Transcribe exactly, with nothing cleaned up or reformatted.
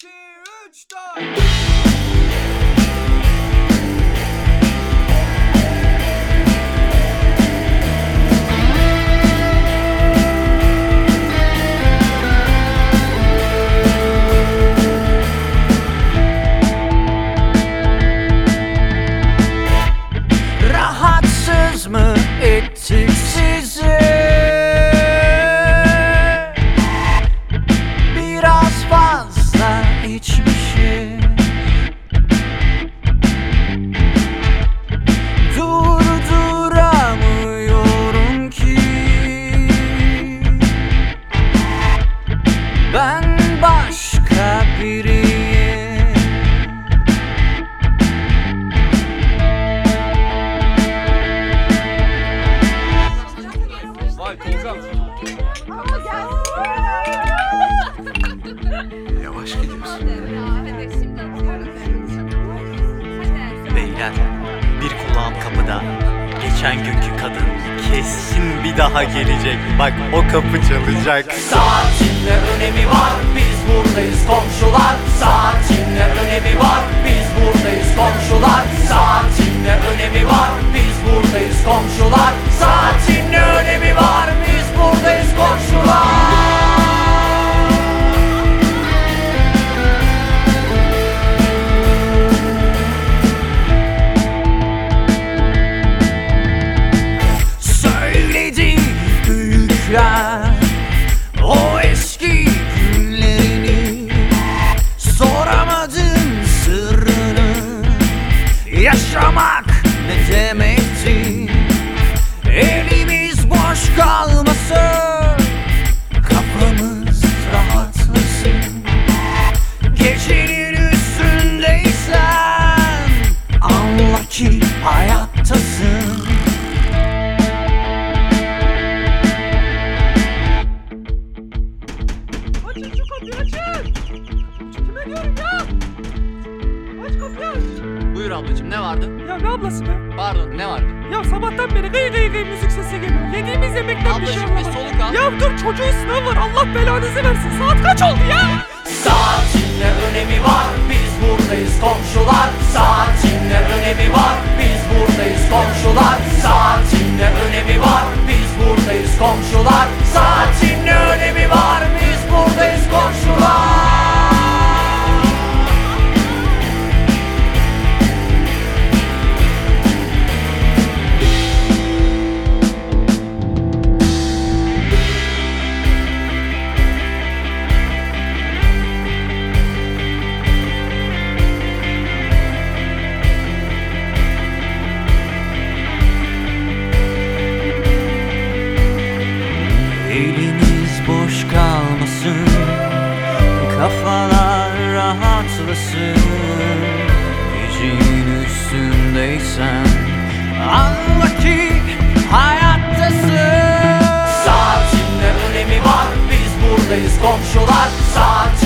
iki, üç, dört. Rahatsız mı ettik sizi? Biraz fazla içmişiz. Durduramıyorum ki ben başka biriyim. Vay Tolga. Yavaş gidiyorsun. Beyler, bir kulağım kapıda. Geçen günkü kadın kesin bir daha gelecek. Bak o kapı çalacak. Saatin ne önemi var? Biz buradayız komşular. Saatin ne önemi var? Biz buradayız komşular. Saatin ne önemi var? Biz buradayız komşular. Saatin ne önemi var? Biz buradayız komşular. Söyledi büyükler o eski günlerini, soramadım sırrını. Yaşamak ne demekti? Elimiz boş kalmasın, kafamız rahatlasın. Gecenin üstündeysen anla ki hayattasın. Açın şu kapıyı açın. Kime diyorum ya? Aç kapıyı aç. Buyur ablacığım, ne vardı? Ya ne ablası be? Pardon, ne vardı? Ya sabahtan beri gıy gıy gıy müzik sesi geliyor. Yediğimiz yemekten bir şey Ablacığım bir anlamadım. soluk al. Ya dur, çocuğun sınavı var. Allah belanızı versin. Saat kaç oldu ya? Saatin ne önemi var? Biz buradayız komşular. Saatin ne önemi var? Biz buradayız komşular. Saatin ne önemi var? Biz buradayız komşular. Saatin ne önemi var? Biz buradayız komşular. Elimiz boş kalmasın, kafalar rahatlasın. Gecenin üstündeysen anla ki hayattasın. Saatin ne önemi var? Biz buradayız komşular. Saat